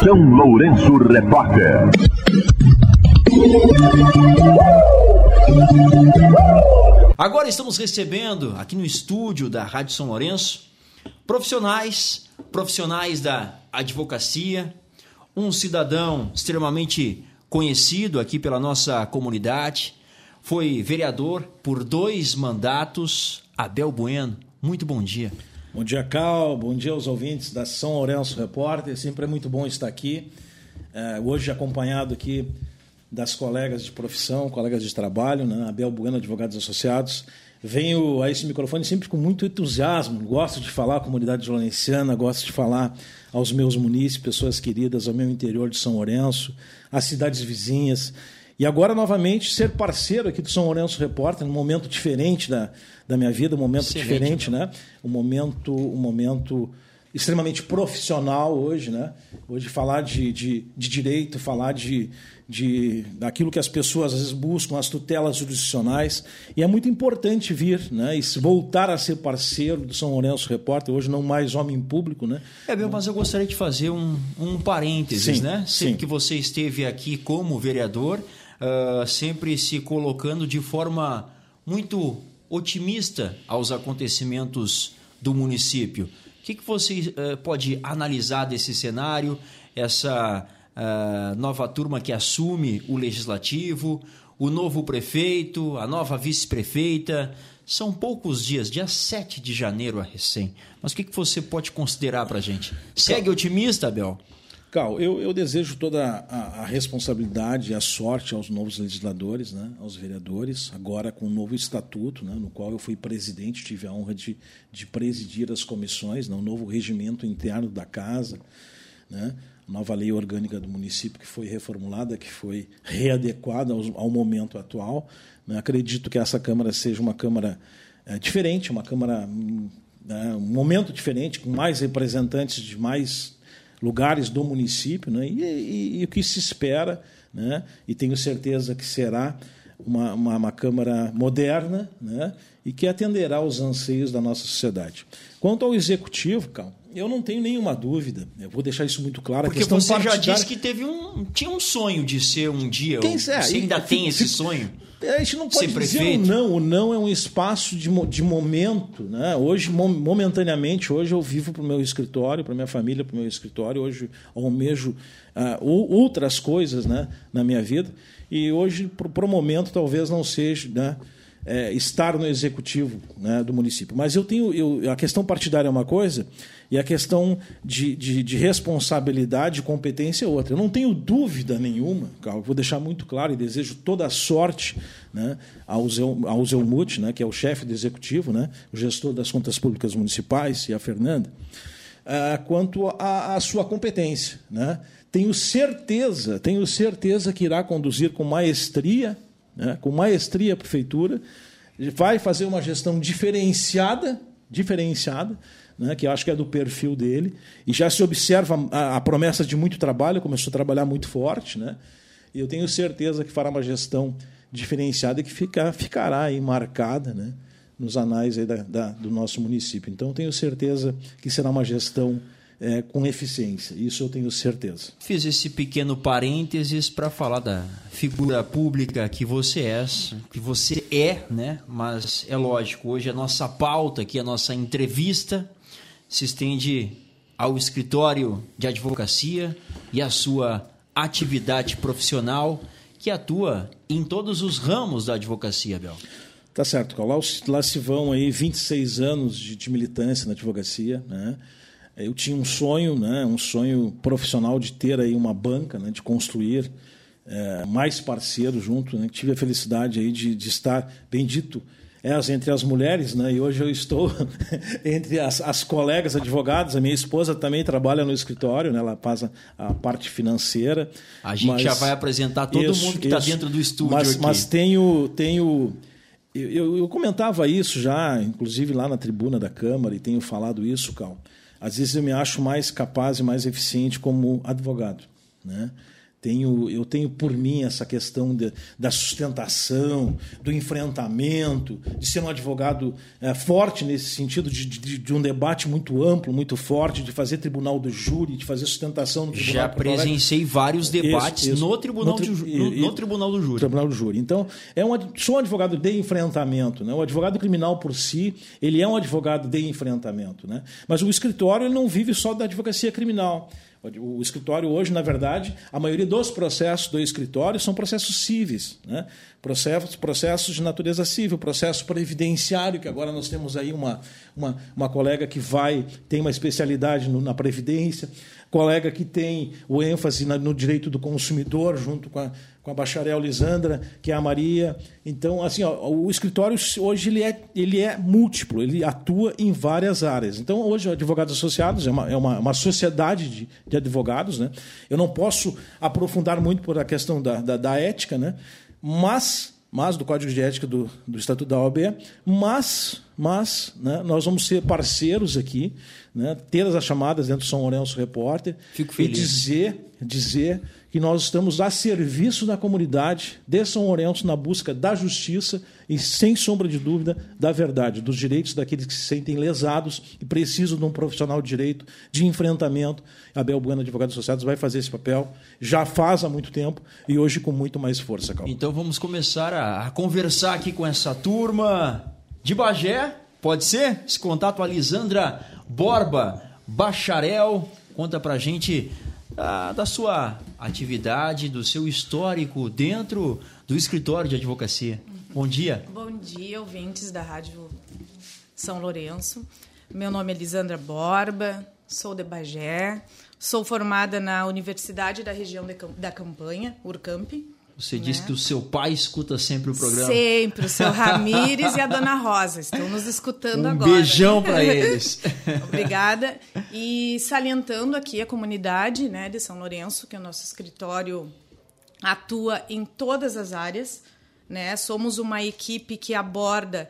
São Lourenço Repórter. Agora estamos recebendo aqui no estúdio da Rádio São Lourenço profissionais da advocacia, um cidadão extremamente conhecido aqui pela nossa comunidade, foi vereador por 2 mandatos, Abel Bueno. Muito bom dia. Bom dia, Cal. Bom dia aos ouvintes da São Lourenço Repórter. Sempre é muito bom estar aqui. Hoje acompanhado aqui das colegas de profissão, colegas de trabalho, né? Abel Bueno, Advogados Associados. Venho a esse microfone sempre com muito entusiasmo. Gosto de falar à comunidade lourenciana, gosto de falar aos meus munícipes, pessoas queridas, ao meu interior de São Lourenço, às cidades vizinhas. E agora, novamente, ser parceiro aqui do São Lourenço Repórter, num momento diferente da minha vida, um momento diferente, né? Um momento extremamente profissional hoje, né? Hoje falar de direito, falar daquilo que as pessoas às vezes buscam, as tutelas jurisdicionais, e é muito importante vir, né? E voltar a ser parceiro do São Lourenço Repórter, hoje não mais homem público, né? Mas eu gostaria de fazer um parênteses, sim, né? Sempre sim. que você esteve aqui como vereador, sempre se colocando de forma muito otimista aos acontecimentos do município. O que você pode analisar desse cenário, essa nova turma que assume o Legislativo, o novo prefeito, a nova vice-prefeita? São poucos dias, dia 7 de janeiro a recém. Mas o que você pode considerar para a gente? Segue otimista, Abel? Cal, eu desejo toda a responsabilidade e a sorte aos novos legisladores, né, aos vereadores, agora com um novo estatuto, né, no qual eu fui presidente, tive a honra de presidir as comissões, né, um novo regimento interno da casa, né, nova lei orgânica do município que foi reformulada, que foi readequada ao momento atual. Né. Acredito que essa Câmara seja uma Câmara diferente, uma Câmara, um momento diferente, com mais representantes de mais lugares do município, né? E o que se espera, né? E tenho certeza que será uma Câmara moderna, né? E que atenderá aos anseios da nossa sociedade. Quanto ao Executivo, Cal, eu não tenho nenhuma dúvida, eu vou deixar isso muito claro. Porque você já disse que tinha um sonho de ser um dia, você ainda tem esse sonho? A gente não pode dizer o não é um espaço de momento, né? Hoje, momentaneamente, hoje eu vivo para o meu escritório, para a minha família, para o meu escritório, hoje almejo outras coisas, né, na minha vida, e hoje, para o momento, talvez não seja, né, estar no executivo, né, do município. Mas a questão partidária é uma coisa e a questão de responsabilidade e competência é outra. Eu não tenho dúvida nenhuma, Carl, vou deixar muito claro e desejo toda a sorte, né, ao Zelmut, né, que é o chefe do executivo, né, o gestor das contas públicas municipais, e a Fernanda, quanto à sua competência, né. Tenho certeza que irá conduzir com maestria, né, a prefeitura, vai fazer uma gestão diferenciada, né, que eu acho que é do perfil dele, e já se observa a promessa de muito trabalho, começou a trabalhar muito forte, né, e eu tenho certeza que fará uma gestão diferenciada e que ficará aí marcada, né, nos anais aí do nosso município. Então, tenho certeza que será uma gestão com eficiência, isso eu tenho certeza. Fiz esse pequeno parênteses para falar da figura pública que você é, né? Mas é lógico, hoje a nossa pauta aqui, a nossa entrevista se estende ao escritório de advocacia e à sua atividade profissional, que atua em todos os ramos da advocacia, Abel. Tá certo, lá se vão aí 26 anos de militância na advocacia, né? Eu tinha um sonho, né, um sonho profissional de ter aí uma banca, né, de construir mais parceiros junto, né? Tive a felicidade aí de estar, bendito, entre as mulheres, né, e hoje eu estou entre as colegas advogadas. A minha esposa também trabalha no escritório, né, ela faz a parte financeira. A gente já vai apresentar todo mundo que está dentro do estúdio aqui. Mas eu comentava isso já, inclusive lá na tribuna da Câmara, e tenho falado isso, Cal. Às vezes eu me acho mais capaz e mais eficiente como advogado, né? Eu tenho por mim essa questão da sustentação, do enfrentamento, de ser um advogado forte nesse sentido, de um debate muito amplo, muito forte, de fazer tribunal do júri, de fazer sustentação no tribunal. Já presenciei vários debates no tribunal do júri. Tribunal do júri. Então, sou um advogado de enfrentamento. Né? O advogado criminal por si, ele é um advogado de enfrentamento. Né? Mas o escritório ele não vive só da advocacia criminal. O escritório hoje, na verdade, a maioria dos processos do escritório são processos cíveis, né? Processos de natureza civil, processo previdenciário, que agora nós temos aí uma colega que tem uma especialidade na previdência, colega que tem o ênfase no direito do consumidor, junto com a bacharel Lisandra, que é a Maria. Então, assim, o escritório hoje ele é múltiplo, ele atua em várias áreas. Então, hoje, Advogados Associados é uma sociedade de advogados, né? Eu não posso aprofundar muito por a questão da ética, né? Mas do Código de Ética do Estatuto da OAB, mas né, nós vamos ser parceiros aqui, né, ter as chamadas dentro do São Lourenço Repórter. Fico feliz. E dizer que nós estamos a serviço da comunidade de São Lourenço na busca da justiça e, sem sombra de dúvida, da verdade, dos direitos daqueles que se sentem lesados e precisam de um profissional de direito, de enfrentamento. A Abel Bueno, Advogados Associados, vai fazer esse papel, já faz há muito tempo e hoje com muito mais força, Calma. Então vamos começar a conversar aqui com essa turma de Bagé, pode ser? Esse contato, a Lisandra Borba, bacharel, conta pra gente da sua atividade, do seu histórico dentro do escritório de advocacia. Bom dia. Bom dia, ouvintes da Rádio São Lourenço. Meu nome é Lisandra Borba, sou de Bagé, sou formada na Universidade da Região da Campanha, Urcamp. Você disse que o seu pai escuta sempre o programa. Sempre, o seu Ramires e a dona Rosa estão nos escutando agora. Um beijão para eles. Obrigada. E salientando aqui a comunidade, né, de São Lourenço, que o nosso escritório atua em todas as áreas, né? Somos uma equipe que aborda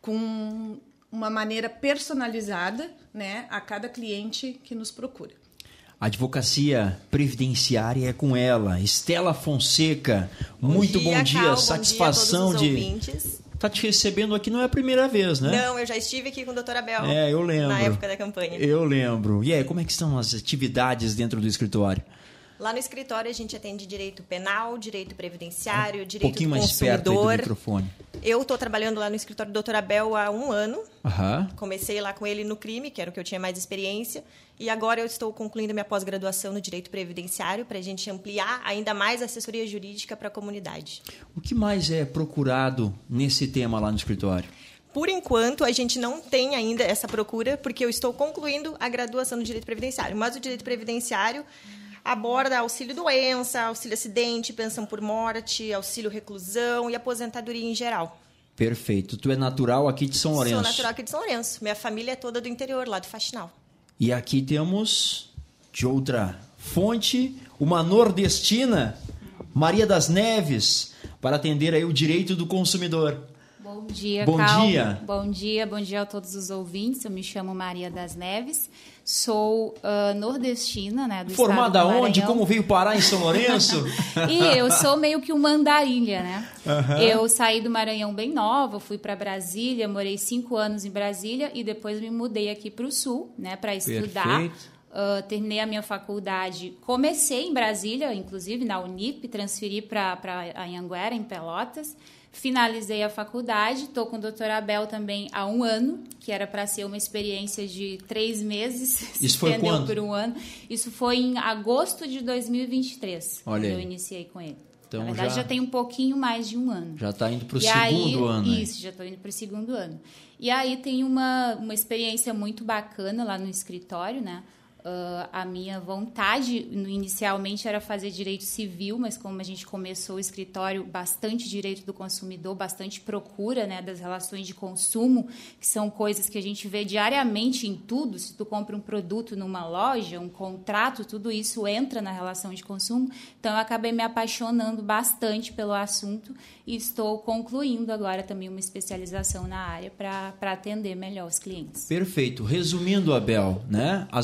com uma maneira personalizada, né, a cada cliente que nos procura. A advocacia previdenciária é com ela, Estela Fonseca. Muito bom dia, Cal, satisfação bom dia a todos os ouvintes. Tá te recebendo aqui, não é a primeira vez, né? Não, eu já estive aqui com o Dr. Abel. Eu lembro. Na época da campanha. Eu lembro. E aí, como é que estão as atividades dentro do escritório? Lá no escritório a gente atende direito penal, direito previdenciário, direito do consumidor. Um pouquinho mais perto aí do microfone. Eu estou trabalhando lá no escritório do Dr. Abel há 1 ano. Aham. Comecei lá com ele no crime, que era o que eu tinha mais experiência. E agora eu estou concluindo minha pós-graduação no direito previdenciário para a gente ampliar ainda mais a assessoria jurídica para a comunidade. O que mais é procurado nesse tema lá no escritório? Por enquanto, a gente não tem ainda essa procura, porque eu estou concluindo a graduação no direito previdenciário. Mas o direito previdenciário aborda auxílio-doença, auxílio-acidente, pensão por morte, auxílio-reclusão e aposentadoria em geral. Perfeito. Tu é natural aqui de São Lourenço? Sou natural aqui de São Lourenço. Minha família é toda do interior, lá do Faxinal. E aqui temos, de outra fonte, uma nordestina, Maria das Neves, para atender aí o direito do consumidor. Bom dia, Bom Cal. dia. Bom dia a todos os ouvintes. Eu me chamo Maria das Neves, sou nordestina, né, do Formada estado do onde? Maranhão. Como veio parar em São Lourenço? E eu sou meio que uma andarilha, né? Uhum. Eu saí do Maranhão bem nova, fui para Brasília, morei 5 anos em Brasília e depois me mudei aqui para o Sul, né, para estudar. Terminei a minha faculdade, comecei em Brasília, inclusive na Unip, transferi para Anhanguera, em Pelotas. Finalizei a faculdade, estou com o Dr. Abel também há 1 ano, que era para ser uma experiência de 3 meses. Isso foi quando? Por 1 ano. Isso foi em agosto de 2023, Olha aí. quando eu iniciei com ele. Então, na verdade, já tem um pouquinho mais de 1 ano. Já está indo para o segundo ano. Isso, já estou indo para o 2º ano. E aí tem uma experiência muito bacana lá no escritório, né? A minha vontade inicialmente era fazer direito civil, mas como a gente começou o escritório, bastante direito do consumidor, bastante procura, né, das relações de consumo, que são coisas que a gente vê diariamente em tudo. Se tu compra um produto numa loja, um contrato, tudo isso entra na relação de consumo. Então eu acabei me apaixonando bastante pelo assunto e estou concluindo agora também uma especialização na área para atender melhor os clientes. Perfeito. Resumindo, Abel, né, as mulheres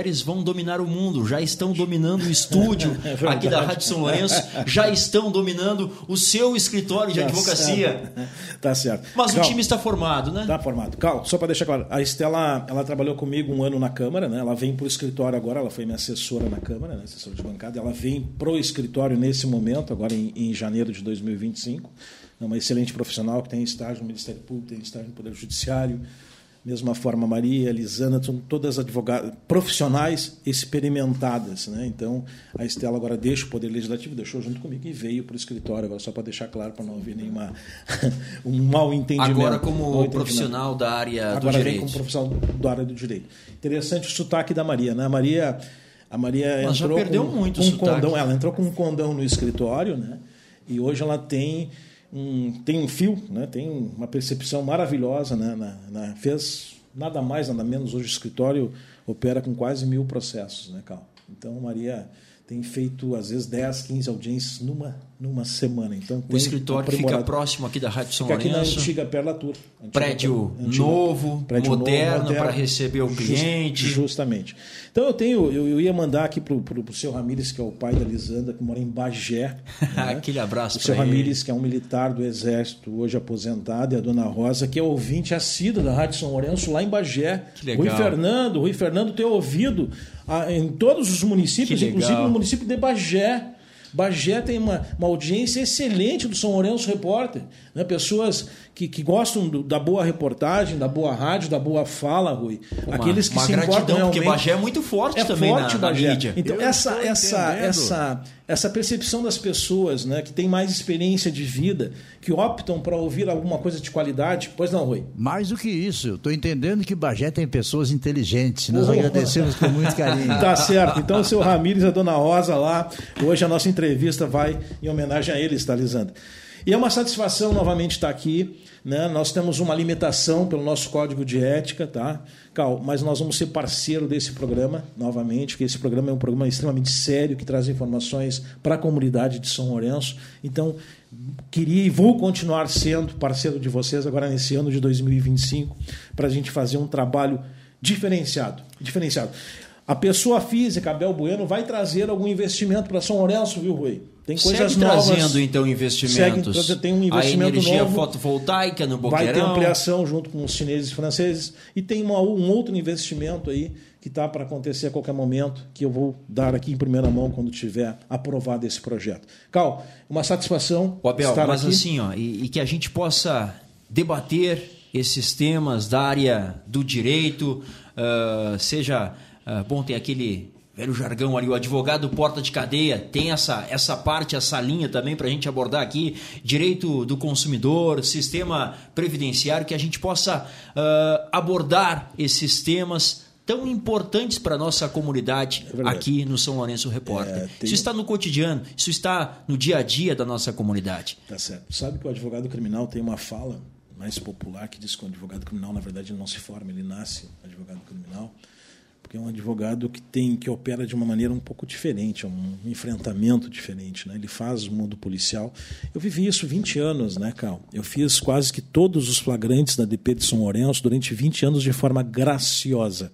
mulheres vão dominar o mundo, já estão dominando o estúdio aqui da Rádio São Lourenço, já estão dominando o seu escritório de advocacia. Tá certo. Mas o time está formado, né? Está formado. Cal, só para deixar claro, a Estela, ela trabalhou comigo 1 ano na Câmara, né? Ela vem para o escritório agora, ela foi minha assessora na Câmara, né? Assessora de bancada, ela vem para o escritório nesse momento, agora em janeiro de 2025. É uma excelente profissional que tem estágio no Ministério Público, tem estágio no Poder Judiciário. Mesma forma, Maria, Elisana, são todas advogadas, profissionais experimentadas, né? Então, a Estela agora deixa o Poder Legislativo, deixou junto comigo e veio para o escritório, agora só para deixar claro, para não haver um mal entendimento. Agora como profissional da área do direito. Agora vem como profissional da área do direito. Interessante o sotaque da Maria, né? A Maria entrou já perdeu muito um condão, ela entrou com um condão no escritório, né? E hoje ela tem um fio, né? Tem uma percepção maravilhosa, né? Fez nada mais, nada menos. Hoje o escritório opera com quase 1000 processos, né, Cal? Então, Maria tem feito, às vezes, 10, 15 audiências numa semana. Então, o escritório fica próximo aqui da Rádio São Lourenço. Fica aqui na antiga Perla Tour. Prédio novo, moderno, para receber o cliente. Justamente. Então, eu ia mandar aqui para o seu Ramírez, que é o pai da Lisandra, que mora em Bagé. Né? Aquele abraço para ele. O seu Ramírez, que é um militar do Exército, hoje aposentado, e a dona Rosa, que é ouvinte assídua da Rádio São Lourenço, lá em Bagé. Que legal. Rui Fernando tem ouvido em todos os municípios, inclusive no município de Bagé. Bagé tem uma audiência excelente do São Lourenço Repórter, né? Pessoas que gostam da boa reportagem, da boa rádio, da boa fala, Rui. Aqueles que se importam realmente. Porque Bagé é muito forte também na mídia. Então, essa percepção das pessoas, né, que têm mais experiência de vida, que optam para ouvir alguma coisa de qualidade. Pois não, Rui? Mais do que isso, eu estou entendendo que Bagé tem pessoas inteligentes. Nós agradecemos com muito carinho. Tá certo. Então, o seu Ramírez e a dona Rosa lá, hoje a nossa entrevista vai em homenagem a eles, tá, Lisandra? E é uma satisfação novamente estar aqui, né? Nós temos uma limitação pelo nosso código de ética, tá, Cal? Mas nós vamos ser parceiro desse programa, novamente, porque esse programa é um programa extremamente sério, que traz informações para a comunidade de São Lourenço. Então, queria e vou continuar sendo parceiro de vocês agora nesse ano de 2025, para a gente fazer um trabalho diferenciado. A pessoa física, Abel Bueno, vai trazer algum investimento para São Lourenço, viu, Rui? Tem coisas novas. Trazendo, então, investimentos. Tem um investimento novo. A energia novo, fotovoltaica no Boqueirão. Vai ter ampliação junto com os chineses e franceses. E tem um outro investimento aí que está para acontecer a qualquer momento, que eu vou dar aqui em primeira mão quando tiver aprovado esse projeto. Cal, uma satisfação Abel, estar mas aqui. Assim, e que a gente possa debater esses temas da área do direito, bom, tem aquele velho jargão ali, o advogado porta de cadeia, tem essa parte, essa linha também para a gente abordar aqui, direito do consumidor, sistema previdenciário, que a gente possa abordar esses temas tão importantes para a nossa comunidade aqui no São Lourenço Repórter. Isso está no cotidiano, isso está no dia a dia da nossa comunidade. Tá certo. Sabe que o advogado criminal tem uma fala mais popular que diz que o advogado criminal, na verdade, ele não se forma, ele nasce advogado criminal, porque é um advogado que opera de uma maneira um pouco diferente, é um enfrentamento diferente, né? Ele faz o mundo policial. Eu vivi isso 20 anos, né, Cal? Eu fiz quase que todos os flagrantes da DP de São Lourenço durante 20 anos de forma graciosa.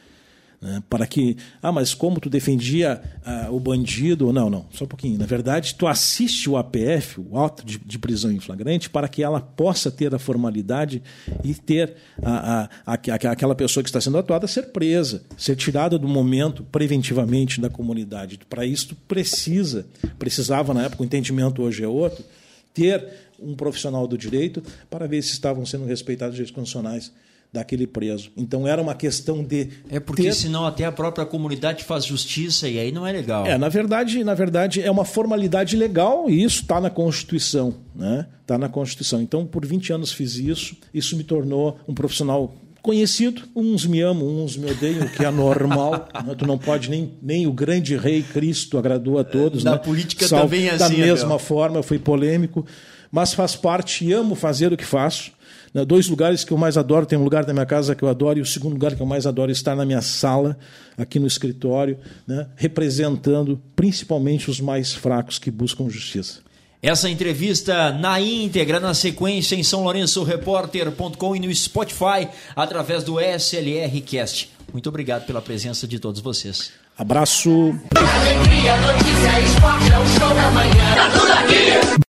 Para que... mas como tu defendia o bandido? Não, só um pouquinho. Na verdade, tu assiste o APF, o auto de prisão em flagrante, para que ela possa ter a formalidade e ter aquela pessoa que está sendo atuada ser presa, ser tirada do momento preventivamente da comunidade. Para isso, tu precisava, na época, o entendimento hoje é outro, ter um profissional do direito para ver se estavam sendo respeitados os direitos constitucionais daquele preso. Então era uma questão de... porque senão até a própria comunidade faz justiça e aí não é legal. Na verdade é uma formalidade legal e isso está na Constituição, né? Está na Constituição. Então por 20 anos fiz isso me tornou um profissional conhecido. Uns me amam, uns me odeiam, o que é normal. Né? Tu não pode nem o grande rei Cristo agradou a todos. Na né? política também é assim. Da mesma forma, eu fui polêmico, mas faz parte e amo fazer o que faço. 2 lugares que eu mais adoro, tem um lugar da minha casa que eu adoro e o segundo lugar que eu mais adoro é estar na minha sala, aqui no escritório, né, representando principalmente os mais fracos que buscam justiça. Essa entrevista na íntegra, na sequência, em SãoLourençoRepórter.com e no Spotify, através do SLR Cast. Muito obrigado pela presença de todos vocês. Abraço. Alegria, notícia, esporte, é o show da manhã. Tá tudo aqui.